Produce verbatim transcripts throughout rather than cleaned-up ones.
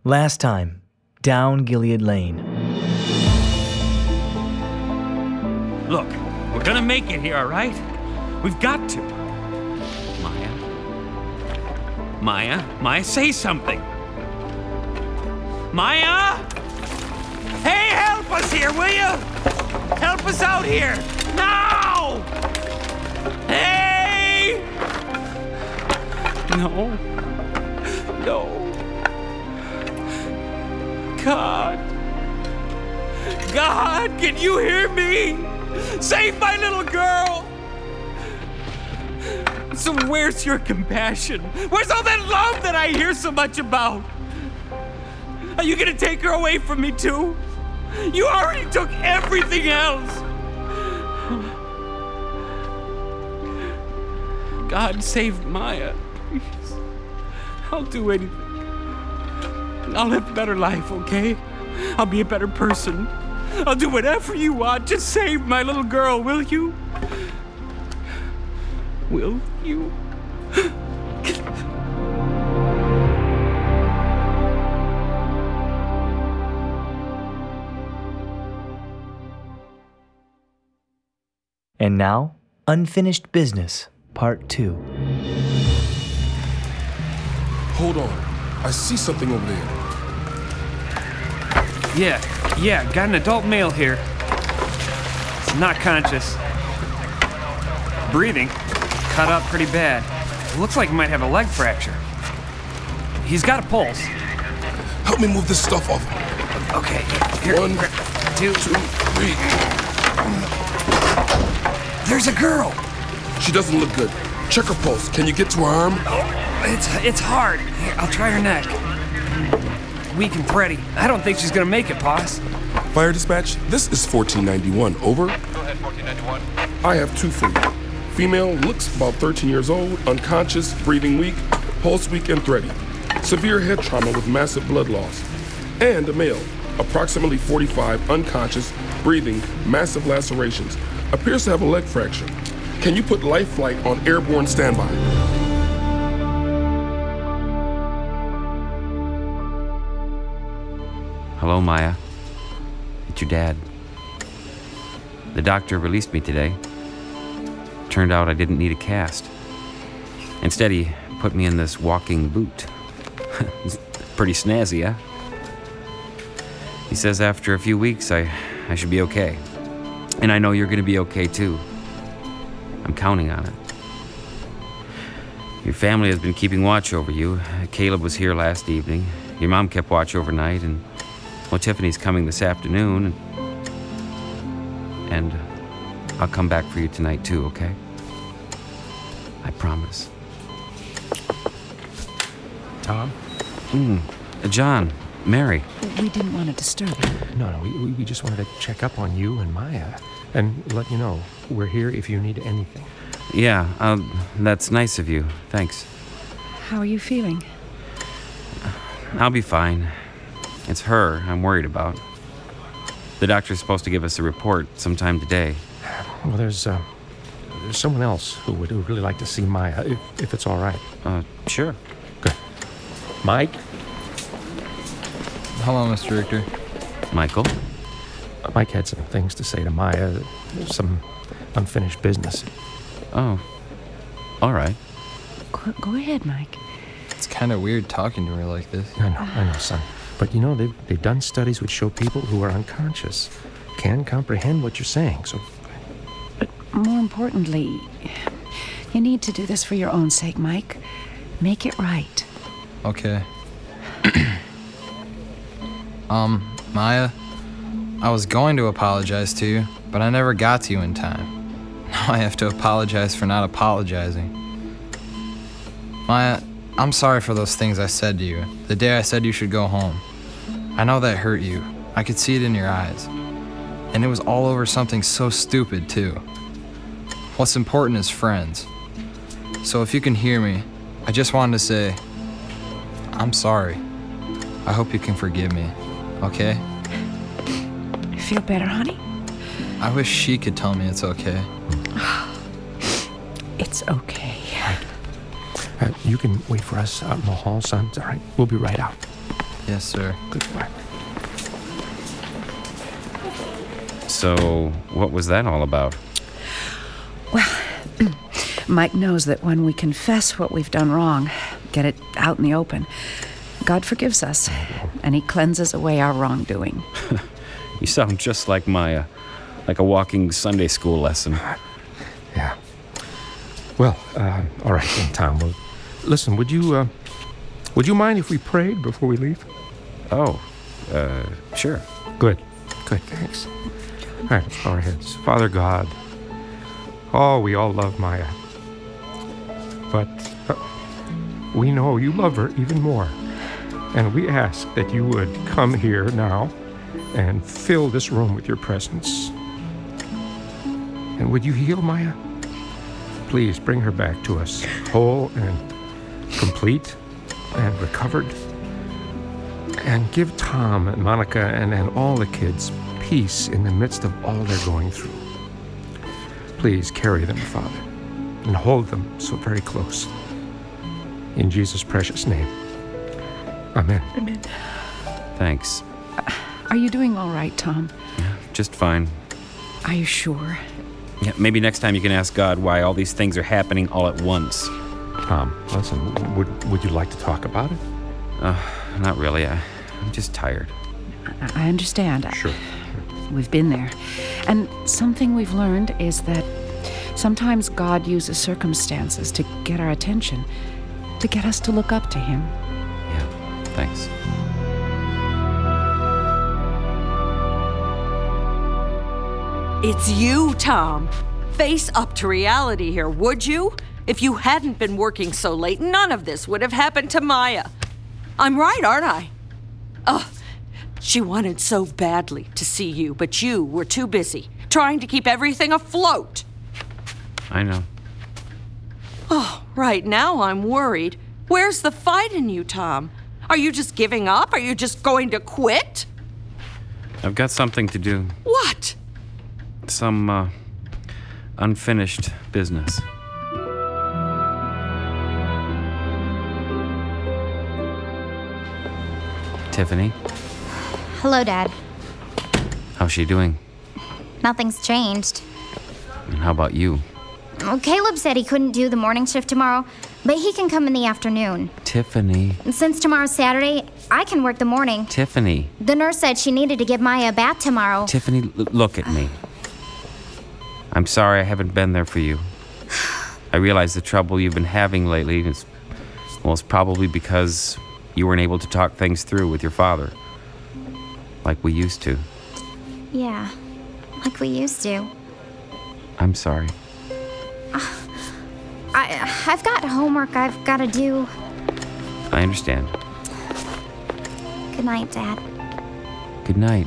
Last time, down Gilead Lane. Look, we're gonna make it here, all right? We've got to. Maya? Maya? Maya, say something. Maya? Hey, help us here, will you? Help us out here. Now! Hey! No. No. God. God, can you hear me? Save my little girl! So where's your compassion? Where's all that love that I hear so much about? Are you gonna take her away from me too? You already took everything else. God, save Maya, please. I'll do anything. I'll live a better life, okay? I'll be a better person. I'll do whatever you want. Just save my little girl, will you? Will you? And now, Unfinished Business, Part two. Hold on. I see something over there. Yeah, yeah, got an adult male here. He's not conscious. Breathing. Cut up pretty bad. Looks like he might have a leg fracture. He's got a pulse. Help me move this stuff off. Okay, here. One, two, two, three. There's a girl. She doesn't look good. Check her pulse. Can you get to her arm? Oh, it's it's hard. Here, I'll try her neck. Weak and thready. I don't think she's gonna make it, boss. Fire dispatch, this is fourteen ninety-one. Over. Go ahead, fourteen ninety-one. I have two for you. Female, looks about thirteen years old, unconscious, breathing weak, pulse weak and thready. Severe head trauma with massive blood loss. And a male, approximately forty-five, unconscious, breathing, massive lacerations. Appears to have a leg fracture. Can you put life flight on airborne standby? Hello, Maya. It's your dad. The doctor released me today. Turned out I didn't need a cast. Instead, he put me in this walking boot. It's pretty snazzy, huh? He says after a few weeks, I, I should be okay. And I know you're gonna be okay, too. I'm counting on it. Your family has been keeping watch over you. Caleb was here last evening. Your mom kept watch overnight, and well, Tiffany's coming this afternoon, and, and I'll come back for you tonight too, okay? I promise. Tom? Mm, uh, John, Mary. We didn't want to disturb you. No, no, we, we just wanted to check up on you and Maya and let you know we're here if you need anything. Yeah, uh, that's nice of you. Thanks. How are you feeling? I'll be fine. It's her I'm worried about. The doctor's supposed to give us a report sometime today. Well, there's, uh, there's someone else who would, who would really like to see Maya, if, if it's all right. Uh, sure. Good. Mike? Hello, Mister Richter. Michael? Uh, Mike had some things to say to Maya, some unfinished business. Oh, all right. Go, go ahead, Mike. It's kind of weird talking to her like this. I know, I know, son. But, you know, they've, they've done studies which show people who are unconscious can comprehend what you're saying, so... But more importantly, you need to do this for your own sake, Mike. Make it right. Okay. um, Maya, I was going to apologize to you, but I never got to you in time. Now I have to apologize for not apologizing. Maya, I'm sorry for those things I said to you, the day I said you should go home. I know that hurt you. I could see it in your eyes. And it was all over something so stupid, too. What's important is friends. So if you can hear me, I just wanted to say, I'm sorry. I hope you can forgive me, okay? Feel better, honey? I wish she could tell me it's okay. It's okay. Uh, you can wait for us out in the hall, son. It's all right. We'll be right out. Yes, sir. Good boy. So, what was that all about? Mike knows that when we confess what we've done wrong, get it out in the open, God forgives us, and he cleanses away our wrongdoing. You sound just like Maya, like a walking Sunday school lesson. Yeah. Well, uh, all right then, Tom. Well, listen, would you, uh, would you mind if we prayed before we leave? Oh, uh, sure. Good. Good, thanks. All right, let's bow our heads. Father God, oh, we all love Maya. But uh, we know you love her even more. And we ask that you would come here now and fill this room with your presence. And would you heal Maya? Please bring her back to us, whole and complete and recovered. And give Tom and Monica and, and all the kids peace in the midst of all they're going through. Please carry them, Father, and hold them so very close. In Jesus' precious name. Amen. Amen. Thanks. Are you doing all right, Tom? Yeah, just fine. Are you sure? Yeah, maybe next time you can ask God why all these things are happening all at once. Tom, listen, would, would you like to talk about it? Uh, not really. I, I'm just tired. I, I understand. Sure. We've been there. And something we've learned is that sometimes God uses circumstances to get our attention, to get us to look up to him. Yeah, thanks. It's you, Tom. Face up to reality here, would you? If you hadn't been working so late, none of this would have happened to Maya. I'm right, aren't I? Ugh. She wanted so badly to see you, but you were too busy, trying to keep everything afloat. I know. Oh, right now I'm worried. Where's the fight in you, Tom? Are you just giving up? Are you just going to quit? I've got something to do. What? Some, uh, unfinished business. Tiffany, Hello, Dad. how's she doing? Nothing's changed. And how about you? Well, Caleb said he couldn't do the morning shift tomorrow, but he can come in the afternoon. Tiffany. And since tomorrow's Saturday, I can work the morning. Tiffany. The nurse said she needed to give Maya a bath tomorrow. Tiffany, l- look at me. I'm sorry I haven't been there for you. I realize the trouble you've been having lately is, well, it's probably because you weren't able to talk things through with your father. Like we used to. Yeah, like we used to. I'm sorry. I, I've got homework I've got to do. I understand. Good night, Dad. Good night.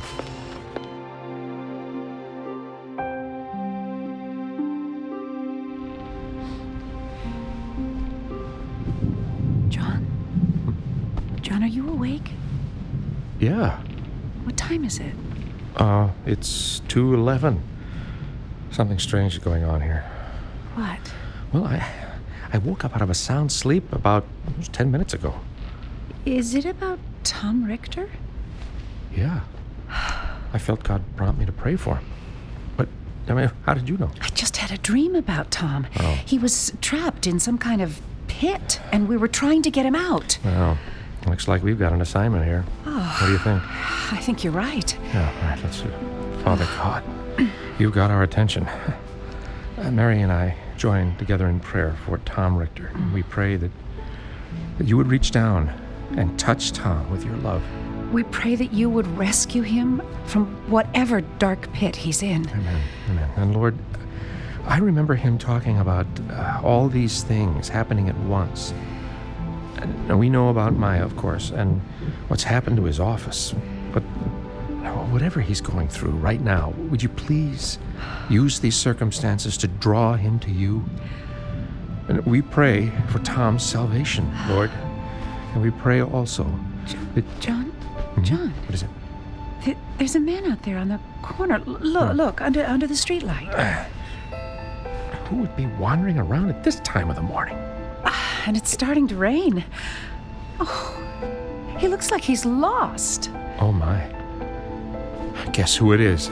John? John, are you awake? Yeah. What time is it? Uh, it's two eleven. Something strange is going on here. What? Well, I, I woke up out of a sound sleep about ten minutes ago. Is it about Tom Richter? Yeah. I felt God prompt me to pray for him. But, I mean, how did you know? I just had a dream about Tom. Oh. He was trapped in some kind of pit, and we were trying to get him out. Well, looks like we've got an assignment here. Oh. What do you think? I think you're right. Yeah, all right, let's see. Father God, you've got our attention. Uh, Mary and I joined together in prayer for Tom Richter. And we pray that, that you would reach down and touch Tom with your love. We pray that you would rescue him from whatever dark pit he's in. Amen, amen. And Lord, I remember him talking about uh, all these things happening at once. And now we know about Maya, of course, and what's happened to his office. But whatever he's going through right now, would you please use these circumstances to draw him to you? And we pray for Tom's salvation, Lord. And we pray also that... John? Mhm. John? What is it? Th- there's a man out there on the corner. L- look, look, under under the streetlight. Who would be wandering around at this time of the morning? And it's starting to rain. Oh, He looks like he's lost. Oh, my. Guess who it is?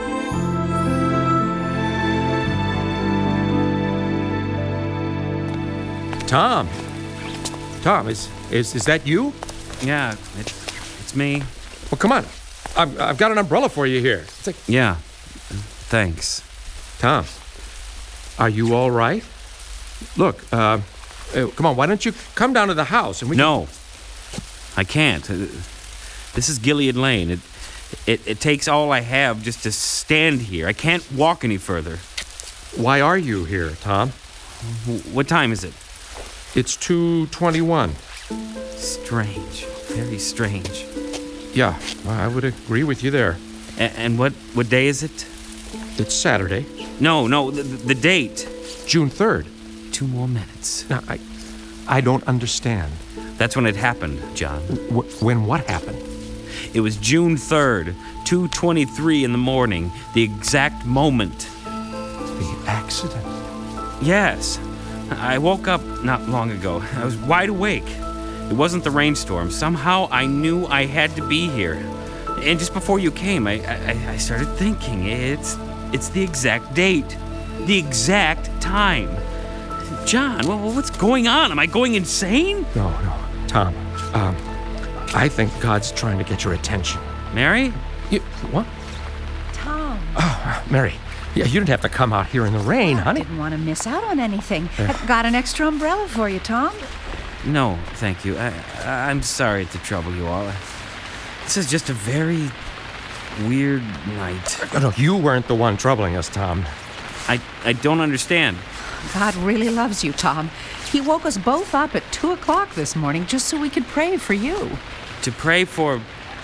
Tom. Tom, is is is that you? Yeah, it, it's me. Well, come on. I've, I've got an umbrella for you here. It's like, Yeah, thanks. Tom, are you all right? Look, uh, uh, come on, why don't you come down to the house and we No, I can't. Uh, This is Gilead Lane. It, it, it takes all I have just to stand here. I can't walk any further. can... Why are you here, Tom? W- What time is it? It's two twenty-one. Strange. Very strange. Yeah, I would agree with you there. A- and what, what day is it? It's Saturday, No, no, the, the date. June third. Two more minutes. Now, I, I don't understand. That's when it happened, John. W- when what happened? It was June third, two twenty-three in the morning, the exact moment. The accident. Yes. I woke up not long ago. I was wide awake. It wasn't the rainstorm. Somehow I knew I had to be here. And just before you came, I, I, I started thinking, it's, it's the exact date. The exact time. John, wha- what's going on? Am I going insane? No, no, Tom. Um, I think God's trying to get your attention. Mary? You, what? Tom. Oh, Mary. Yeah, you didn't have to come out here in the rain, honey. Didn't want to miss out on anything. I've got an extra umbrella for you, Tom. No, thank you. I, I, I'm sorry to trouble you all. This is just a very weird night. No, no, you weren't the one troubling us, Tom. I, I don't understand. God really loves you, Tom. He woke us both up at two o'clock this morning just so we could pray for you. To pray for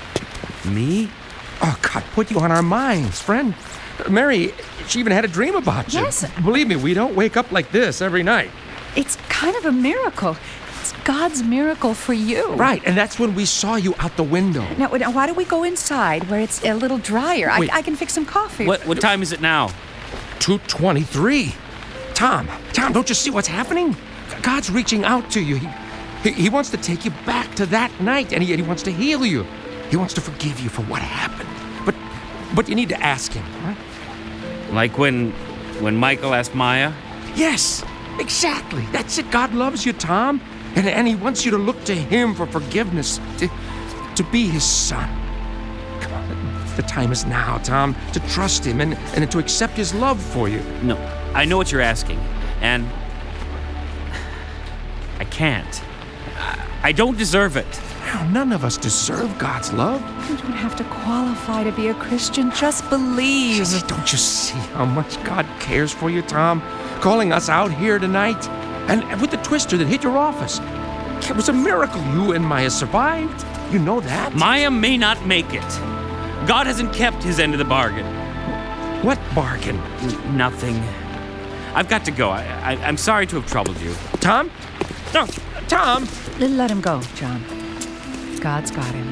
me? Oh, God put you on our minds, friend. Mary, she even had a dream about you. Yes. Believe me, we don't wake up like this every night. It's kind of a miracle. It's God's miracle for you. Right, and that's when we saw you out the window. Now, now why don't we go inside where it's a little drier? I, Wait. I can fix some coffee. What, what time is it now? two twenty-three. Tom, Tom, don't you see what's happening? God's reaching out to you. He, he, he wants to take you back to that night, and he, he wants to heal you. He wants to forgive you for what happened. But but you need to ask him, right? Like when, when Michael asked Maya? Yes, exactly. That's it. God loves you, Tom. And, and he wants you to look to him for forgiveness, to, to be his son. Come on, the time is now, Tom, to trust him and, and to accept his love for you. No, I know what you're asking, and I can't. I, I don't deserve it. Now, none of us deserve God's love. You don't have to qualify to be a Christian. Just believe. Don't you see how much God cares for you, Tom? Calling us out here tonight, and with the twister that hit your office. It was a miracle you and Maya survived. You know that. Maya may not make it. God hasn't kept his end of the bargain. What bargain? N- nothing. I've got to go. I, I, I'm sorry to have troubled you. Tom? No, Tom! Let him go, John. God's got him.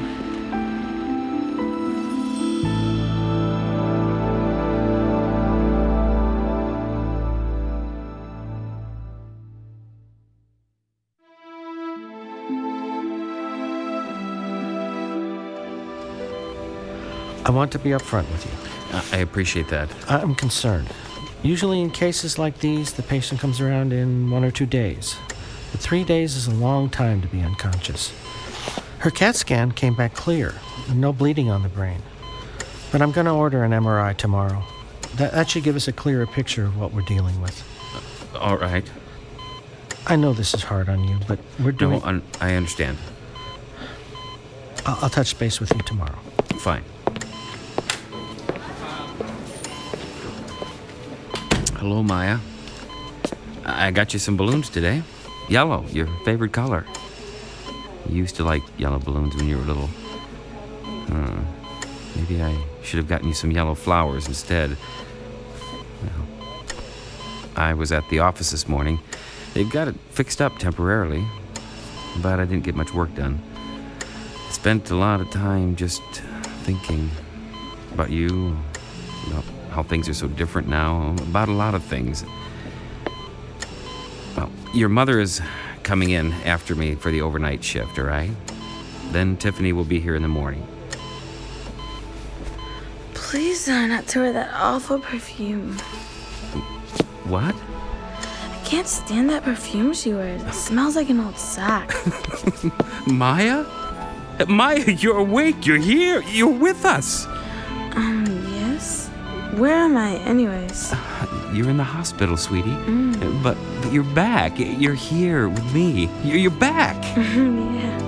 I want to be upfront with you. Uh, I appreciate that. I'm concerned. Usually in cases like these, the patient comes around in one or two days. But three days is a long time to be unconscious. Her CAT scan came back clear, no bleeding on the brain. But I'm going to order an M R I tomorrow. That, that should give us a clearer picture of what we're dealing with. Uh, all right. I know this is hard on you, but we're doing... No, un- I understand. I'll, I'll touch base with you tomorrow. Fine. Hello, Maya. I got you some balloons today. Yellow, your favorite color. You used to like yellow balloons when you were little. Uh, maybe I should have gotten you some yellow flowers instead. Well, I was at the office this morning. They've got it fixed up temporarily, but I didn't get much work done. I spent a lot of time just thinking about you, about how things are so different now, about a lot of things. Well, your mother is coming in after me for the overnight shift, all right? Then Tiffany will be here in the morning. Please try not to wear that awful perfume. What? I can't stand that perfume she wears. It smells like an old sock. Maya? Maya, you're awake. You're here. You're with us. Um, yes? Where am I, anyways? Uh, you're in the hospital, sweetie. Mm. But, but you're back. You're here with me. You're, you're back. Yeah.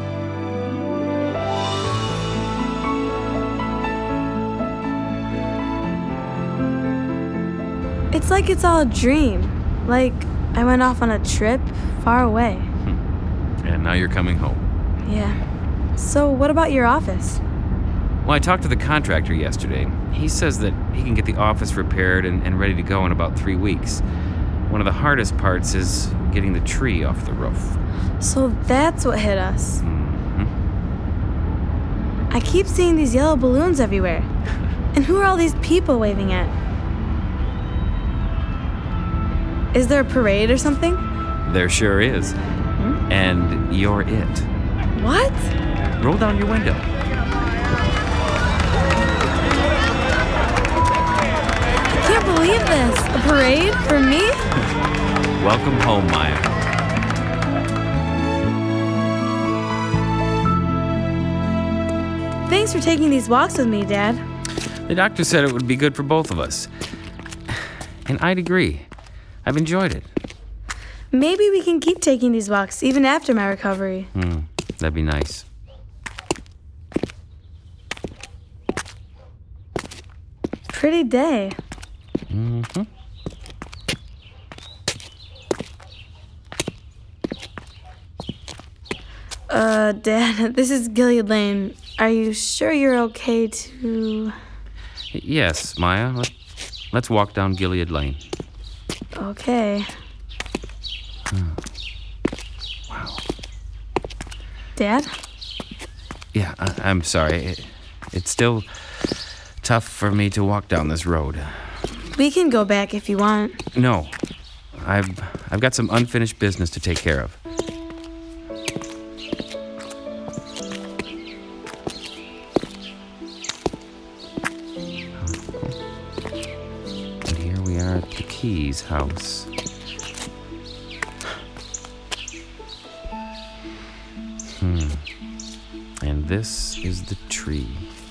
It's like it's all a dream. Like I went off on a trip far away. And now you're coming home. Yeah. So what about your office? Well, I talked to the contractor yesterday. He says that he can get the office repaired and, and ready to go in about three weeks. One of the hardest parts is getting the tree off the roof. So that's what hit us. Mm-hmm. I keep seeing these yellow balloons everywhere. And who are all these people waving at? Is there a parade or something? There sure is. Hmm? And you're it. What? Roll down your window. I can't believe this. A parade for me? Welcome home, Maya. Thanks for taking these walks with me, Dad. The doctor said it would be good for both of us. And I'd agree. I've enjoyed it. Maybe we can keep taking these walks even after my recovery. Hmm, that'd be nice. Pretty day. Mm-hmm. Uh, Dad, this is Gilead Lane. Are you sure you're okay to... Yes, Maya. Let, let's walk down Gilead Lane. Okay. Hmm. Wow. Dad? Yeah, I, I'm sorry. It, it's still tough for me to walk down this road. We can go back if you want. No. I've I've got some unfinished business to take care of. And here we are at the Keys house. Hmm. And this is the tree.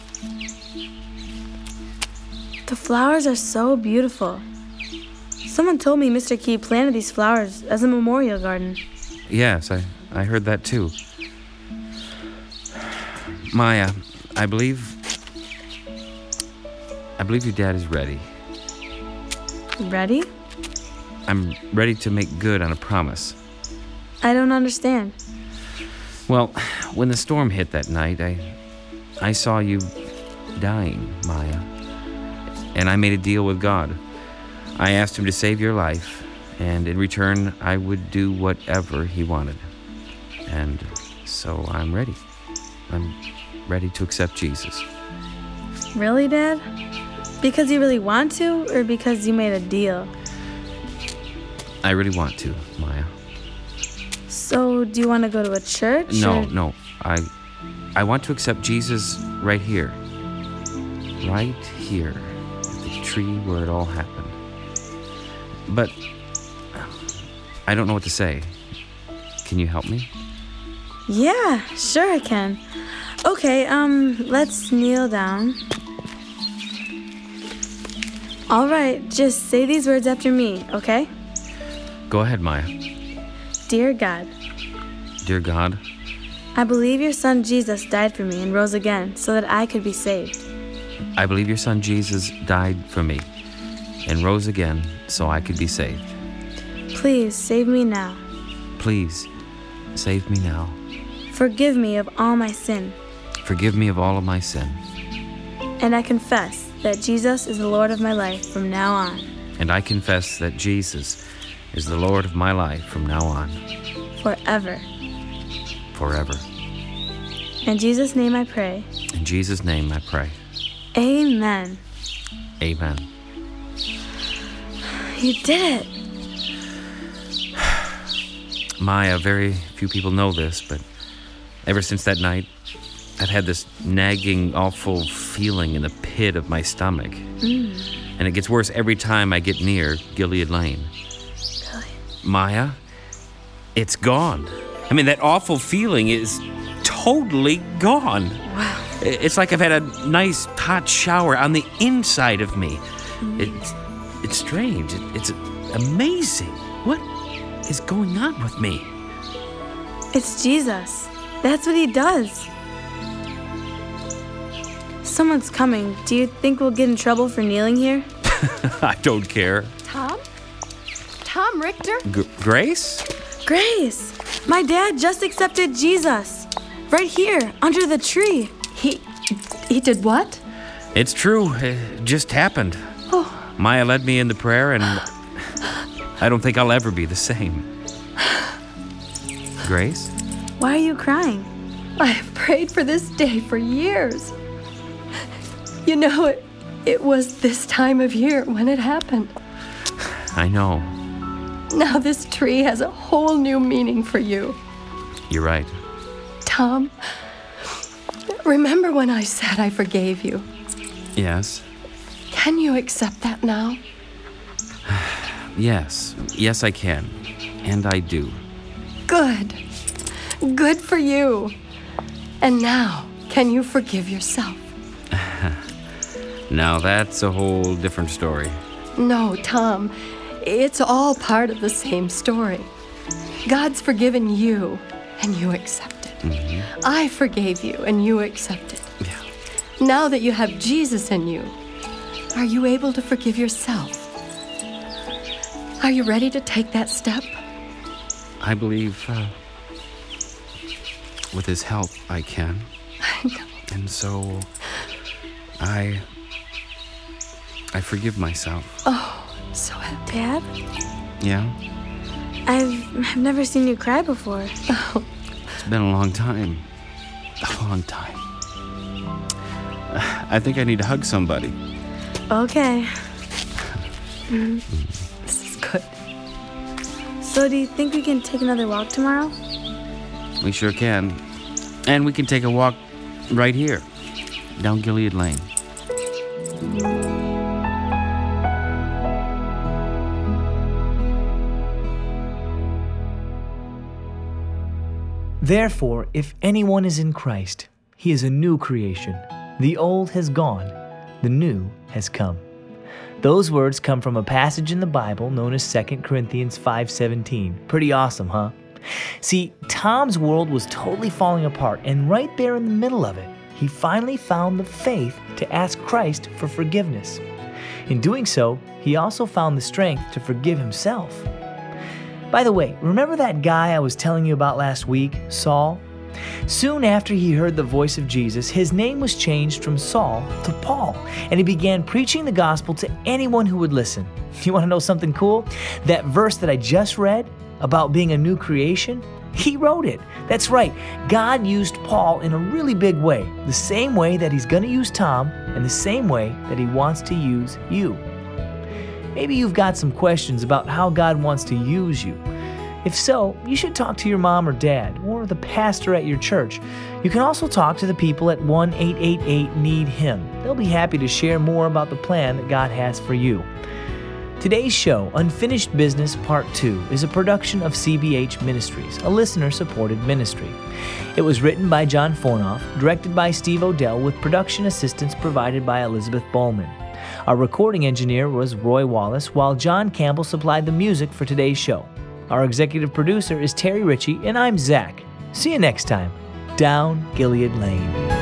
The flowers are so beautiful. Someone told me Mister Key planted these flowers as a memorial garden. Yes, I, I heard that too. Maya, I believe... I believe your dad is ready. Ready? I'm ready to make good on a promise. I don't understand. Well, when the storm hit that night, I, I saw you dying, Maya. And I made a deal with God. I asked him to save your life, and in return, I would do whatever he wanted. And so I'm ready. I'm ready to accept Jesus. Really, Dad? Because you really want to, or because you made a deal? I really want to, Maya. So, do you want to go to a church? No, or... no. I I want to accept Jesus right here. Right here. At the tree where it all happened. But I don't know what to say. Can you help me? Yeah, sure I can. Okay, um, let's kneel down. All right, just say these words after me, okay? Go ahead, Maya. Dear God, Dear God, I believe your son Jesus died for me and rose again so that I could be saved. I believe your son Jesus died for me and rose again so I could be saved. Please save me now. Please, save me now. Forgive me of all my sin. Forgive me of all of my sin. And I confess that Jesus is the Lord of my life from now on. And I confess that Jesus is the Lord of my life from now on. Forever. Forever. In Jesus' name I pray. In Jesus' name I pray. Amen. Amen. You did it. Maya, very few people know this, but ever since that night, I've had this nagging, awful feeling in the pit of my stomach. Mm. And it gets worse every time I get near Gilead Lane. Really? Maya, it's gone. I mean, that awful feeling is totally gone. Wow. It's like I've had a nice hot shower on the inside of me. Mm. It's, it's strange. It, it's amazing. What is going on with me? It's Jesus. That's what he does. Someone's coming. Do you think we'll get in trouble for kneeling here? I don't care. Tom? Tom Richter? G- Grace? Grace! My dad just accepted Jesus. Right here, under the tree. He... he did what? It's true. It just happened. Oh. Maya led me into prayer, and I don't think I'll ever be the same. Grace? Why are you crying? I have prayed for this day for years. You know, it, it was this time of year when it happened. I know. Now this tree has a whole new meaning for you. You're right. Tom, remember when I said I forgave you? Yes. Can you accept that now? Yes. Yes, I can. And I do. Good. Good for you. And now, can you forgive yourself? Now that's a whole different story. No, Tom. It's all part of the same story. God's forgiven you, and you accept it. Mm-hmm. I forgave you, and you accept it. Yeah. Now that you have Jesus in you, are you able to forgive yourself? Are you ready to take that step? I believe uh, with his help I can. I know. And so I I forgive myself. Oh, I'm so happy. Dad? Yeah? I've, I've never seen you cry before. Oh. It's been a long time. A long time. I think I need to hug somebody. Okay. Mm. This is good. So do you think we can take another walk tomorrow? We sure can. And we can take a walk right here, down Gilead Lane. Therefore, if anyone is in Christ, he is a new creation. The old has gone, the new has come. Those words come from a passage in the Bible known as Second Corinthians five seventeen. Pretty awesome, huh? See, Tom's world was totally falling apart, and right there in the middle of it, he finally found the faith to ask Christ for forgiveness. In doing so, he also found the strength to forgive himself. By the way, remember that guy I was telling you about last week, Saul? Soon after he heard the voice of Jesus, his name was changed from Saul to Paul, and he began preaching the gospel to anyone who would listen. You want to know something cool? That verse that I just read about being a new creation, he wrote it. That's right, God used Paul in a really big way, the same way that he's going to use Tom, and the same way that he wants to use you. Maybe you've got some questions about how God wants to use you. If so, you should talk to your mom or dad or the pastor at your church. You can also talk to the people at one eight eight eight need him. They'll be happy to share more about the plan that God has for you. Today's show, Unfinished Business Part two, is a production of C B H Ministries, a listener-supported ministry. It was written by John Fornoff, directed by Steve Odell, with production assistance provided by Elizabeth Bowman. Our recording engineer was Roy Wallace, while John Campbell supplied the music for today's show. Our executive producer is Terry Ritchie, and I'm Zach. See you next time, down Gilead Lane.